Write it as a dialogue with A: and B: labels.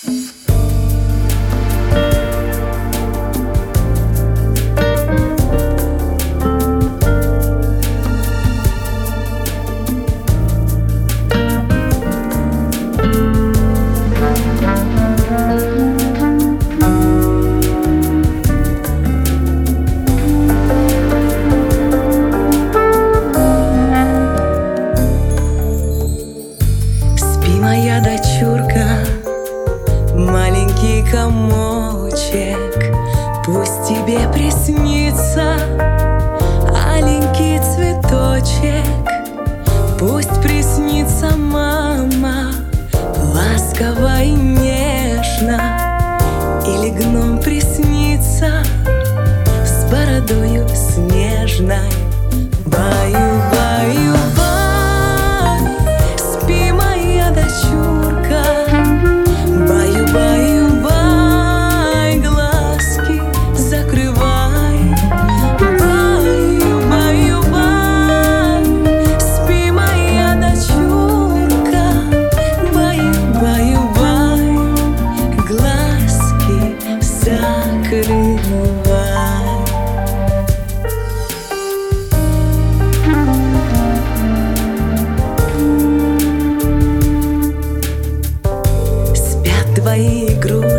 A: Моя дочурка, маленький комочек, пусть тебе приснится аленький цветочек, пусть приснится мама ласково и нежно, или гном приснится с бородою снежной. Баю-баю-бай, спи, моя дочурка, баю-баю-бай, глазки закрывай. Баю-баю-бай, спи, моя дочурка, баю-баю-бай, глазки закрывай. Твои игрушки